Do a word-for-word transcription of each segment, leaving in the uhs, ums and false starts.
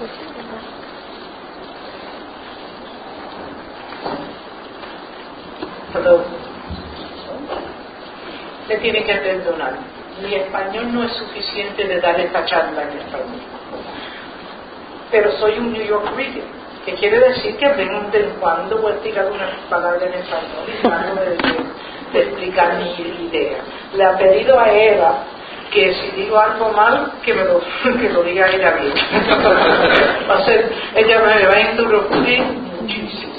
Hello. Me tiene que perdonar. Mi español no es suficiente de dar esta charla en español. Pero soy un New York reader, que quiere decir que de vez en cuando voy a tirar unas palabras en español y trato de, de, de explicar mi idea. Le ha pedido a Eva que si digo algo mal, que me lo, que lo diga ella bien. Va a ser, ella me va a interrumpir muchísimo.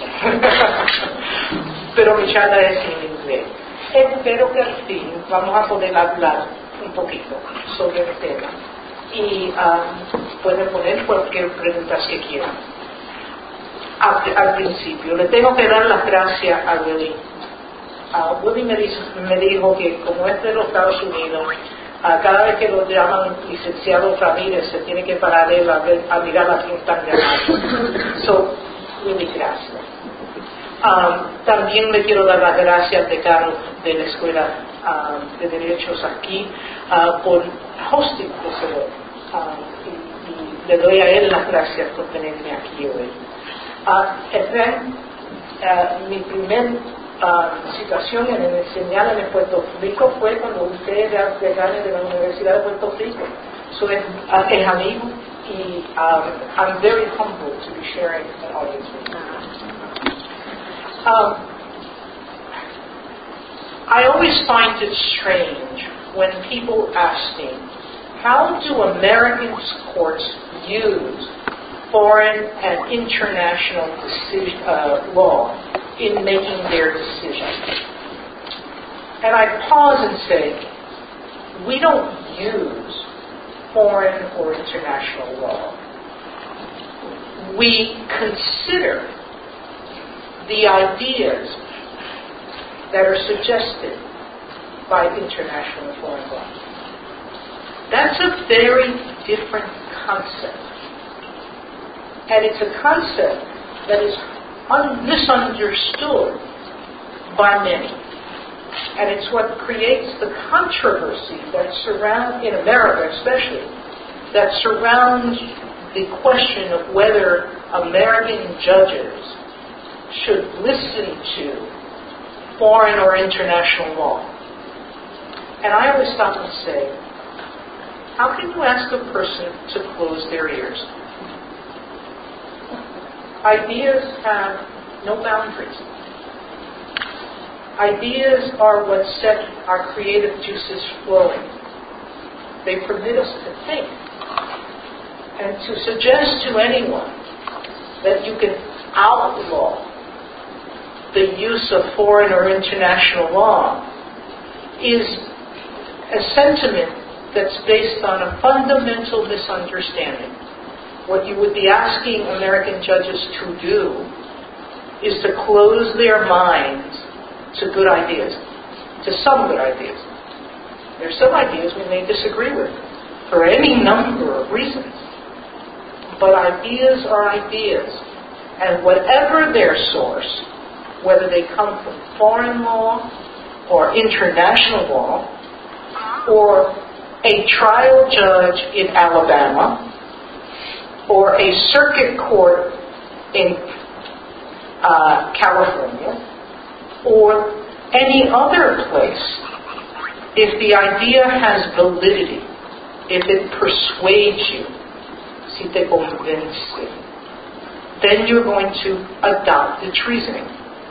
Pero mi charla es en inglés. Espero que al fin vamos a poder hablar un poquito sobre el tema. Y um, pueden poner cualquier pregunta que quieran. Al, al principio, le tengo que dar las gracias a Willy. Uh, Willy me dijo, me dijo que como es de los Estados Unidos, uh, cada vez que lo llaman licenciado Ramírez, se tiene que parar él a, ver, a mirar a quién están llamando. So, Willy, gracias. Um, también le quiero dar las gracias de Carlos de la Escuela uh, de Derechos aquí uh, por hosting ese evento. Uh, y, y le doy a él las gracias por tenerme aquí hoy. Uh, este, uh, mi primer uh, situación en enseñar en Puerto Rico fue cuando usted era decano de la Universidad de Puerto Rico. So es, uh, es amigo y um, I'm very humbled to be sharing an audience with you. Um, I always find it strange when people ask me, how do American courts use foreign and international decision, uh, law in making their decisions? And I pause and say, we don't use foreign or international law. We consider the ideas that are suggested by international foreign law. That's a very different concept. And it's a concept that is un- misunderstood by many. And it's what creates the controversy that surrounds, in America especially, that surrounds the question of whether American judges should listen to foreign or international law. And I always stop and say, how can you ask a person to close their ears? Ideas have no boundaries. Ideas are what set our creative juices flowing. They permit us to think. And to suggest to anyone that you can outlaw the use of foreign or international law is a sentiment that's based on a fundamental misunderstanding. What you would be asking American judges to do is to close their minds to good ideas, to some good ideas. There are some ideas we may disagree with for any number of reasons. But ideas are ideas. And whatever their source, whether they come from foreign law or international law or a trial judge in Alabama or a circuit court in uh, California or any other place, if the idea has validity, if it persuades you, si te convence, then you're going to adopt its reasoning.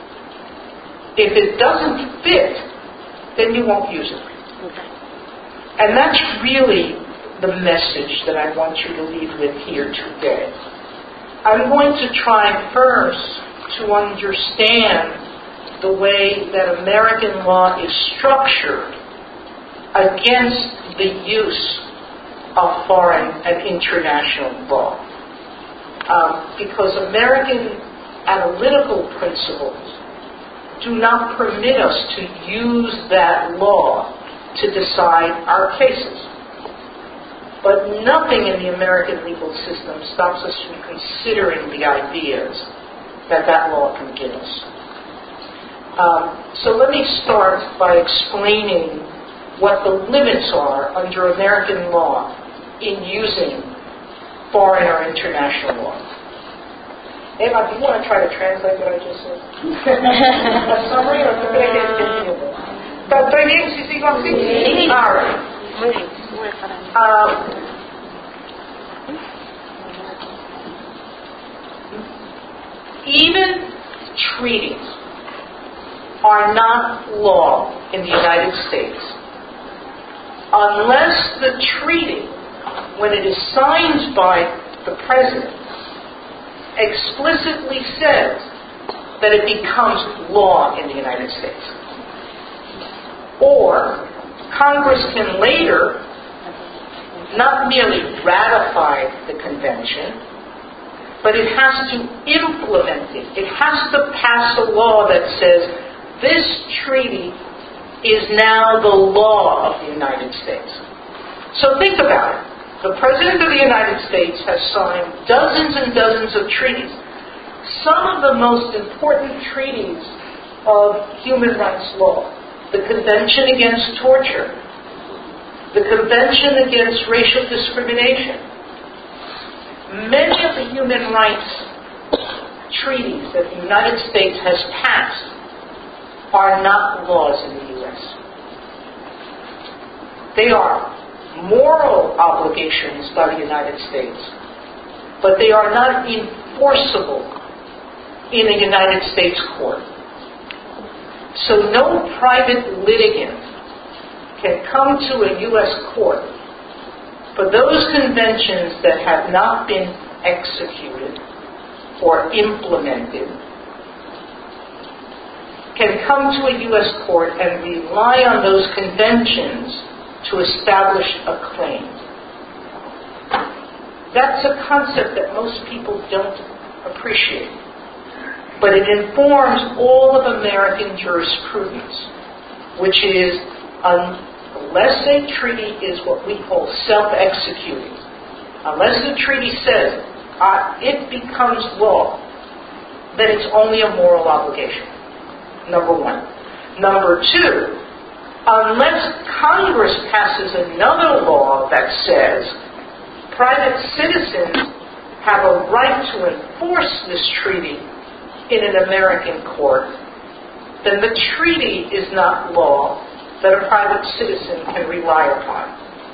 If it doesn't fit, then you won't use it. Okay. And that's really the message that I want you to leave with here today. I'm going to try first to understand the way that American law is structured against the use of foreign and international law. Um, because American analytical principles do not permit us to use that law to decide our cases. But nothing in the American legal system stops us from considering the ideas that that law can give us. Um, so let me start by explaining what the limits are under American law in using foreign or international law. Eva, do you want to try to translate what I just said? A summary or something que entendido? ¿Está bien si sigo así? Sí. All right. Um, even treaties are not law in the United States unless the treaty, when it is signed by the President, explicitly says that it becomes law in the United States. Or Congress can later not merely ratify the convention, but it has to implement it. It has to pass a law that says this treaty is now the law of the United States. So think about it. The President of the United States has signed dozens and dozens of treaties. Some of the most important treaties of human rights law, the Convention Against Torture, the Convention Against Racial Discrimination, many of the human rights treaties that the United States has passed are not laws in the U S. They are moral obligations by the United States, but they are not enforceable in a United States court. So no private litigant can come to a U S court for those conventions that have not been executed or implemented, can come to a U S court and rely on those conventions to establish a claim. That's a concept that most people don't appreciate, but it informs all of American jurisprudence, which is unless a treaty is what we call self-executing, unless the treaty says uh, it becomes law, then it's only a moral obligation. Number one. Number two, unless Congress passes another law that says private citizens have a right to enforce this treaty in an American court, then the treaty is not law that a private citizen can rely upon.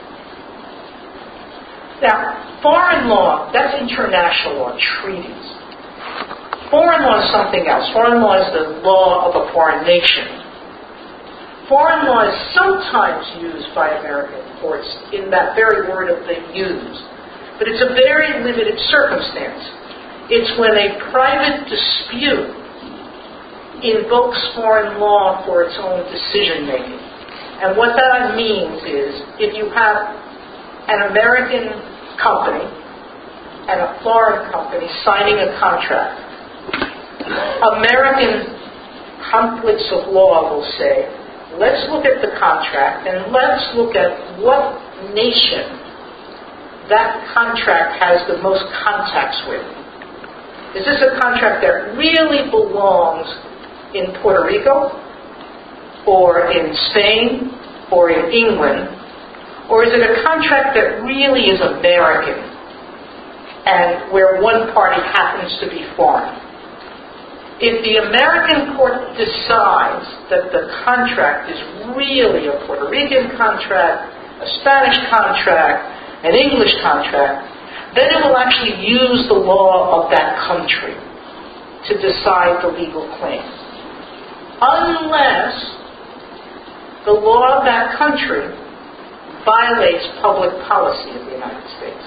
Now, foreign law, that's international law, treaties. Foreign law is something else. Foreign law is the law of a foreign nation. Foreign law is sometimes used by American courts in that very word of the use, but it's a very limited circumstance. It's when a private dispute invokes foreign law for its own decision making. And what that means is if you have an American company and a foreign company signing a contract, American conflicts of law will say, let's look at the contract and let's look at what nation that contract has the most contacts with. Is this a contract that really belongs in Puerto Rico or in Spain or in England? Or is it a contract that really is American and where one party happens to be foreign? If the American court decides that the contract is really a Puerto Rican contract, a Spanish contract, an English contract, then it will actually use the law of that country to decide the legal claim. Unless the law of that country violates public policy of the United States.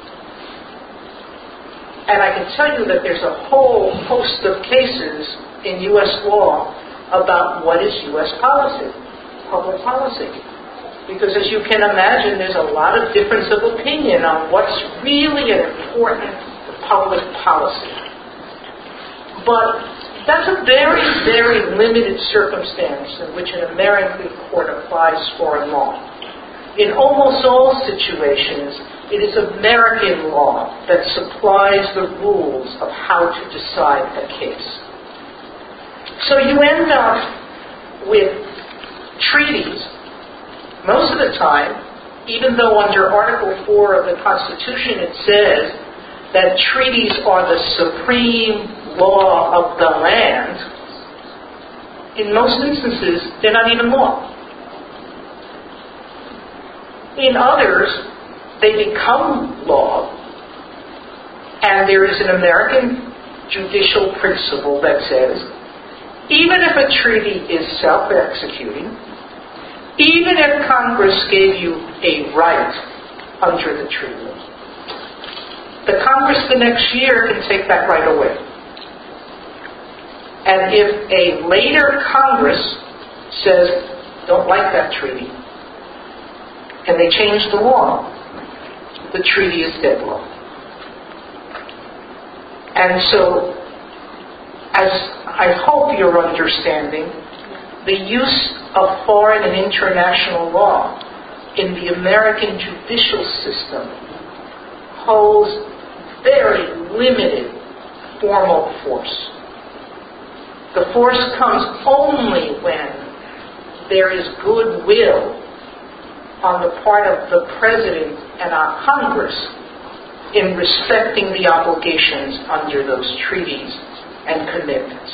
And I can tell you that there's a whole host of cases in U S law about what is U S policy, public policy. Because as you can imagine, there's a lot of difference of opinion on what's really an important public policy. But that's a very, very limited circumstance in which an American court applies foreign law. In almost all situations, it is American law that supplies the rules of how to decide a case. So you end up with treaties, most of the time, even though under Article four of the Constitution it says that treaties are the supreme law of the land, in most instances, they're not even law. In others, they become law, and there is an American judicial principle that says, even if a treaty is self-executing, even if Congress gave you a right under the treaty, the Congress the next year can take that right away. And if a later Congress says, don't like that treaty, and they change the law, the treaty is dead law. And so, as I hope you're understanding, the use of foreign and international law in the American judicial system holds very limited formal force. The force comes only when there is goodwill on the part of the President and our Congress in respecting the obligations under those treaties and commitments.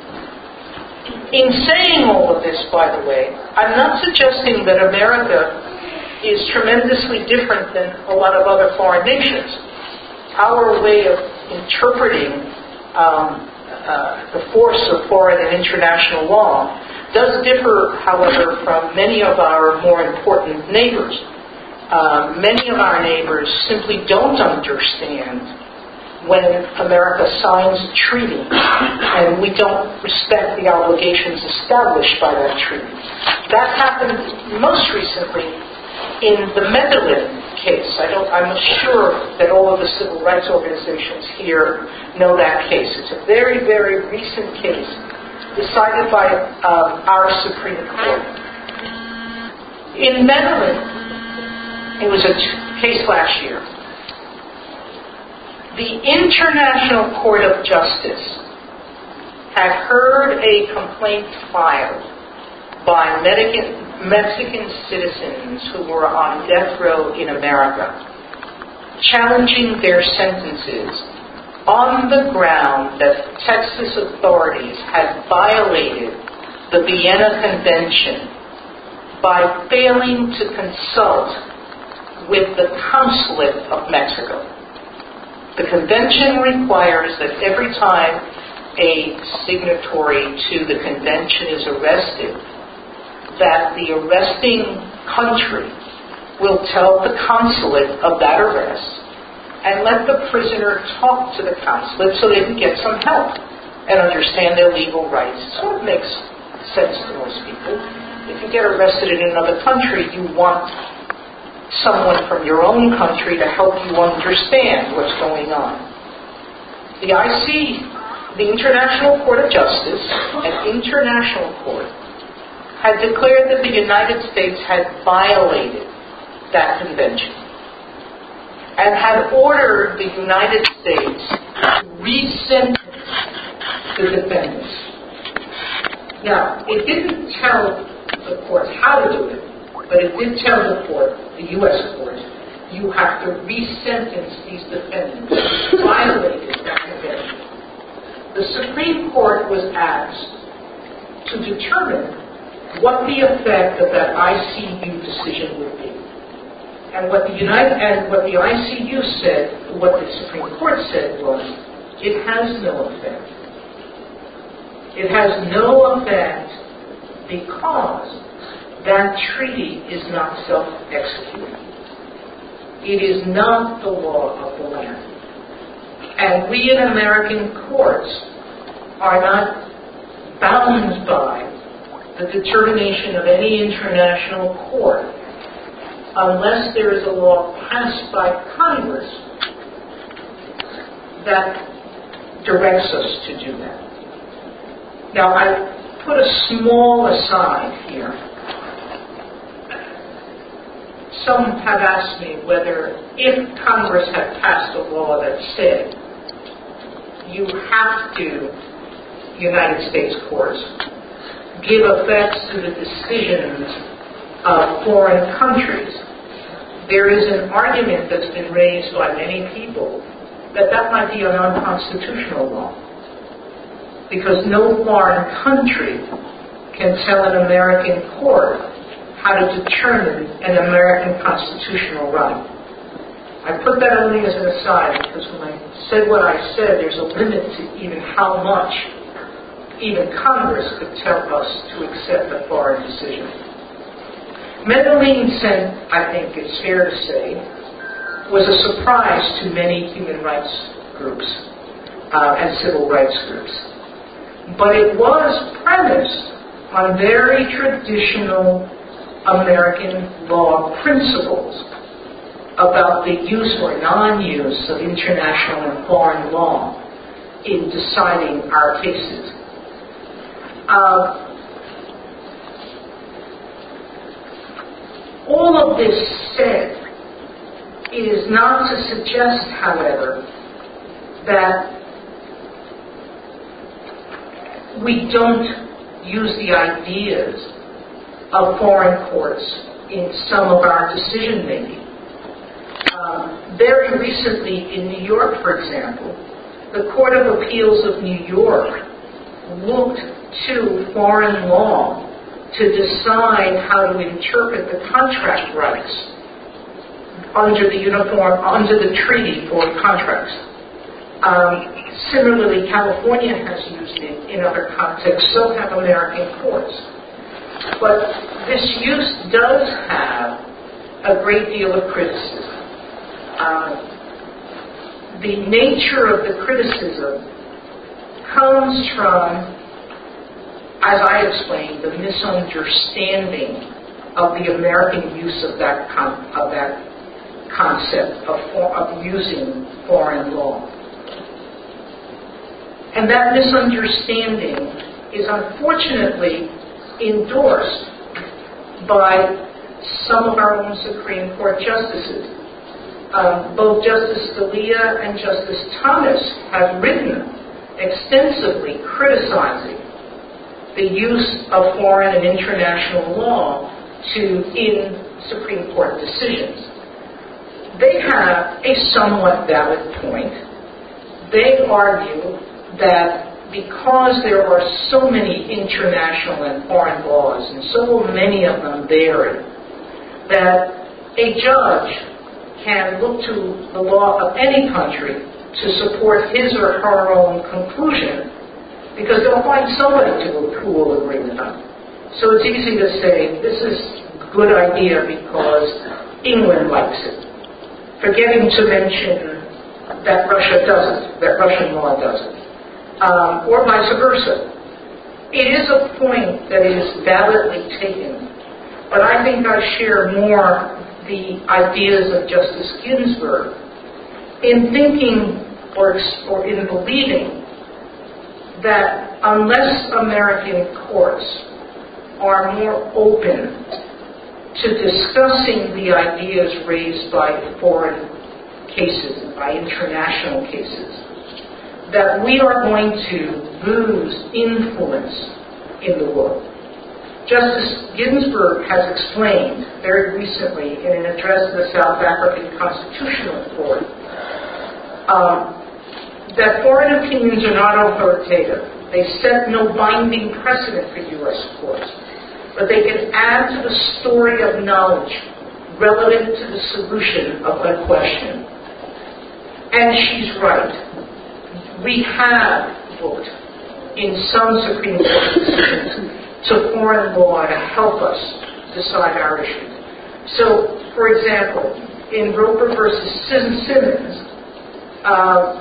In saying all of this, by the way, I'm not suggesting that America is tremendously different than a lot of other foreign nations. Our way of interpreting um, uh, the force of foreign and international law does differ, however, from many of our more important neighbors. Uh, many of our neighbors simply don't understand when America signs a treaty and we don't respect the obligations established by that treaty. That happened most recently in the Medellin case. I don't, I'm sure that all of the civil rights organizations here know that case. It's a very, very recent case decided by um, our Supreme Court. In Medellin, it was a t- case last year. The International Court of Justice had heard a complaint filed by Mexican, Mexican citizens who were on death row in America, challenging their sentences on the ground that Texas authorities had violated the Vienna Convention by failing to consult with the consulate of Mexico. The convention requires that every time a signatory to the convention is arrested, that the arresting country will tell the consulate of that arrest and let the prisoner talk to the consulate so they can get some help and understand their legal rights. It sort of makes sense to most people. If you get arrested in another country, you want someone from your own country to help you understand what's going on. The I C, the International Court of Justice, an international court, had declared that the United States had violated that convention and had ordered the United States to resentence the defendants. Now, it didn't tell the court how to do it, but it did tell the court, the U S court, you have to resentence these defendants who violated that convention. The Supreme Court was asked to determine what the effect of that I C U decision would be. And what the United and what the I C U said, what the Supreme Court said was, it has no effect. It has no effect because that treaty is not self-executing. It is not the law of the land. And we in American courts are not bound by the determination of any international court unless there is a law passed by Congress that directs us to do that. Now, I put a small aside here. Some have asked me whether, if Congress had passed a law that said you have to, United States courts, give effect to the decisions of foreign countries, there is an argument that's been raised by many people that that might be an unconstitutional law, because no foreign country can tell an American court how to determine an American constitutional right. I put that only as an aside because when I said what I said, there's a limit to even how much even Congress could tell us to accept a foreign decision. Medellin, I think it's fair to say, was a surprise to many human rights groups uh, and civil rights groups. But it was premised on very traditional American law principles about the use or non-use of international and foreign law in deciding our cases. Uh, all of this said, it is not to suggest, however, that we don't use the ideas of foreign courts in some of our decision-making. Um, very recently in New York, for example, the Court of Appeals of New York looked to foreign law to decide how to interpret the contract rights under the uniform, under the Treaty for Contracts. Um, similarly, California has used it in other contexts, so have American courts. But this use does have a great deal of criticism. Uh, the nature of the criticism comes from, as I explained, the misunderstanding of the American use of that con- of that concept of, for- of using foreign law. And that misunderstanding is unfortunately endorsed by some of our own Supreme Court justices. Um, both Justice Scalia and Justice Thomas have written extensively criticizing the use of foreign and international law to in Supreme Court decisions. They have a somewhat valid point. They argue that because there are so many international and foreign laws, and so many of them vary, that a judge can look to the law of any country to support his or her own conclusion, because they'll find somebody to, who will agree with them. So it's easy to say, this is a good idea because England likes it, forgetting to mention that Russia doesn't, that Russian law doesn't. Um, or vice versa. It is a point that is validly taken, but I think I share more the ideas of Justice Ginsburg in thinking or, or in believing that unless American courts are more open to discussing the ideas raised by foreign cases and by international cases, that we are going to lose influence in the world. Justice Ginsburg has explained very recently in an address to the South African Constitutional Court um, that foreign opinions are not authoritative. They set no binding precedent for U S courts, but they can add to the story of knowledge relevant to the solution of a question. And she's right. We have looked in some Supreme Court decisions to foreign law to help us decide our issues. So, for example, in Roper versus Simmons, uh,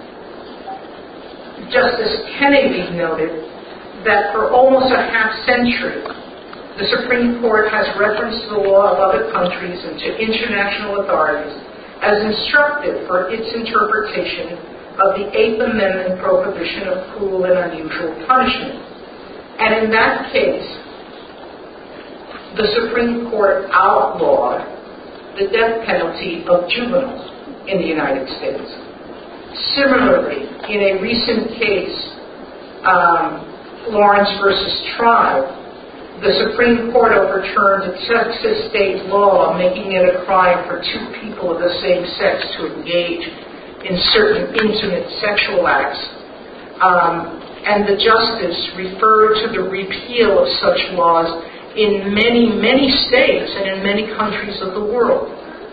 Justice Kennedy noted that for almost a half century, the Supreme Court has referenced the law of other countries and to international authorities as instructive for its interpretation of the Eighth Amendment prohibition of cruel and unusual punishment. And in that case, the Supreme Court outlawed the death penalty of juveniles in the United States. Similarly, in a recent case, um, Lawrence versus Tribe, the Supreme Court overturned a Texas state law making it a crime for two people of the same sex to engage in certain intimate sexual acts. Um, and the justice referred to the repeal of such laws in many, many states and in many countries of the world.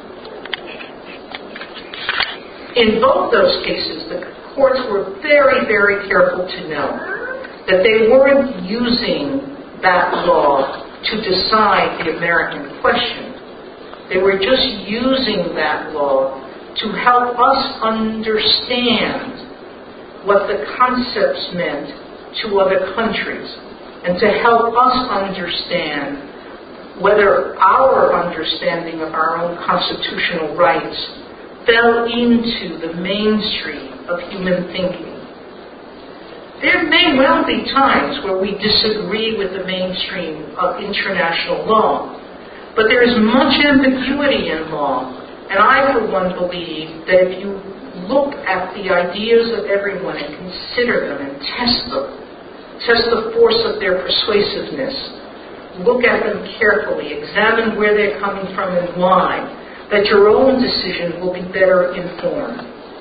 In both those cases, the courts were very, very careful to know that they weren't using that law to decide the American question. They were just using that law to help us understand what the concepts meant to other countries and to help us understand whether our understanding of our own constitutional rights fell into the mainstream of human thinking. There may well be times where we disagree with the mainstream of international law, but there is much ambiguity in law, and I, for one, believe that if you look at the ideas of everyone and consider them and test them, test the force of their persuasiveness, look at them carefully, examine where they're coming from and why, that your own decision will be better informed.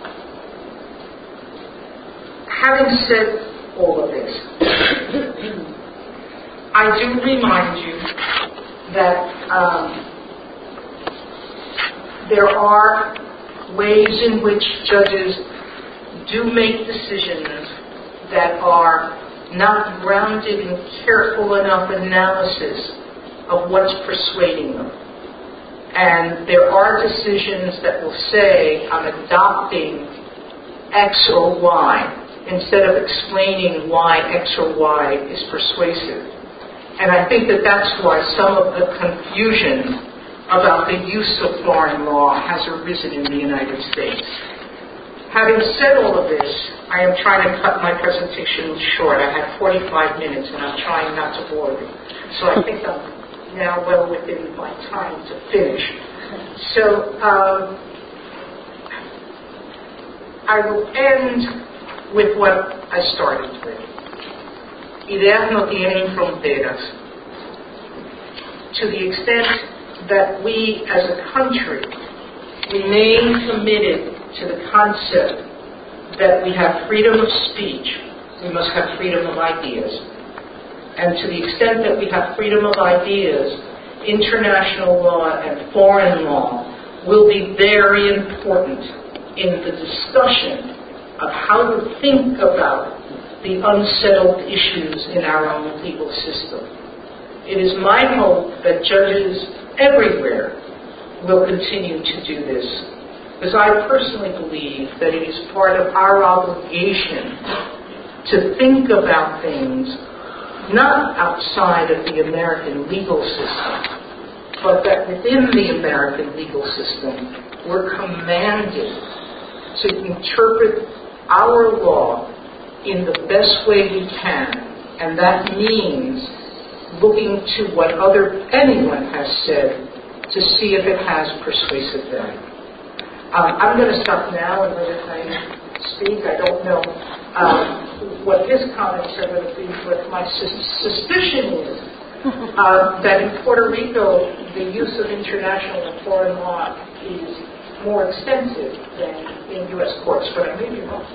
Having said all of this, I do remind you that um, there are ways in which judges do make decisions that are not grounded in careful enough analysis of what's persuading them. And there are decisions that will say, I'm adopting X or Y, instead of explaining why X or Y is persuasive. And I think that that's why some of the confusion about the use of foreign law has arisen in the United States. Having said all of this, I am trying to cut my presentation short. I had forty-five minutes, and I'm trying not to bore you. So I think I'm now well within my time to finish. So um, I will end with what I started with. Ideas no tienen fronteras. To the extent that we as a country remain committed to the concept that we have freedom of speech, we must have freedom of ideas. And to the extent that we have freedom of ideas, international law and foreign law will be very important in the discussion of how to think about the unsettled issues in our own legal system. It is my hope that judges everywhere will continue to do this, because I personally believe that it is part of our obligation to think about things not outside of the American legal system, but that within the American legal system, we're commanded to interpret our law in the best way we can, and that means looking to what other anyone has said to see if it has persuasive value. Um, I'm going to stop now and let him speak. I don't know um, what his comments are going to be, but my sus- suspicion is uh, that in Puerto Rico, the use of international and foreign law is more extensive than in U S courts, but I may be wrong.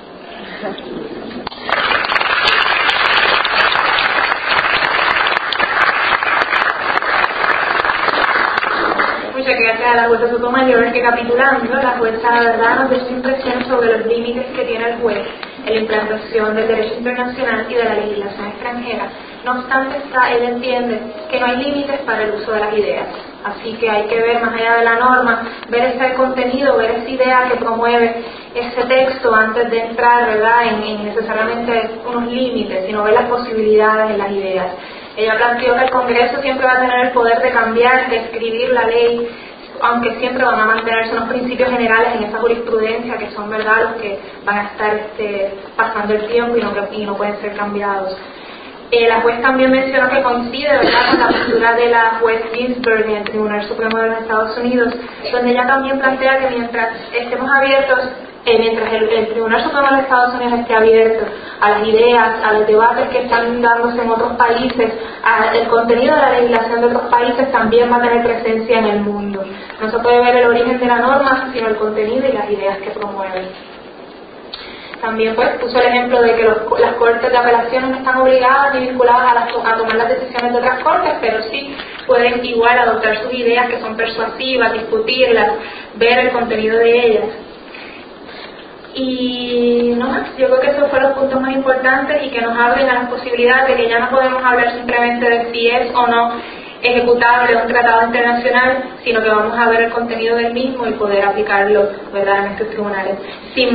Muchas gracias a la jueza Sotomayor, que capitulando, la jueza de verdad nos dio su impresión sobre los límites que tiene el juez en la implantación del derecho internacional y de la legislación extranjera. No obstante, está, él entiende que no hay límites para el uso de las ideas. Así que hay que ver más allá de la norma, ver ese contenido, ver esa idea que promueve ese texto antes de entrar, ¿verdad?, en, en necesariamente unos límites, sino ver las posibilidades en las ideas. Ella planteó que el Congreso siempre va a tener el poder de cambiar, de escribir la ley, aunque siempre van a mantenerse unos principios generales en esa jurisprudencia que son, ¿verdad?, los que van a estar este, pasando el tiempo y no, y no pueden ser cambiados. Eh, la juez también mencionó que coincide, ¿verdad?, con la postura de la juez Ginsburg en el Tribunal Supremo de los Estados Unidos, donde ella también plantea que mientras estemos abiertos, eh, mientras el, el Tribunal Supremo de los Estados Unidos esté abierto a las ideas, a los debates que están dándose en otros países, al contenido de la legislación de otros países, también va a tener presencia en el mundo. No se puede ver el origen de la norma, sino el contenido y las ideas que promueve. También pues puso el ejemplo de que los, las cortes de apelaciones no están obligadas ni vinculadas a, las, a tomar las decisiones de otras cortes, pero sí pueden igual adoptar sus ideas que son persuasivas, discutirlas, ver el contenido de ellas. Y no más, yo creo que esos fueron los puntos más importantes y que nos abren a las posibilidades de que ya no podemos hablar simplemente de si es o no ejecutable un tratado internacional, sino que vamos a ver el contenido del mismo y poder aplicarlo, ¿verdad?, en estos tribunales. Sin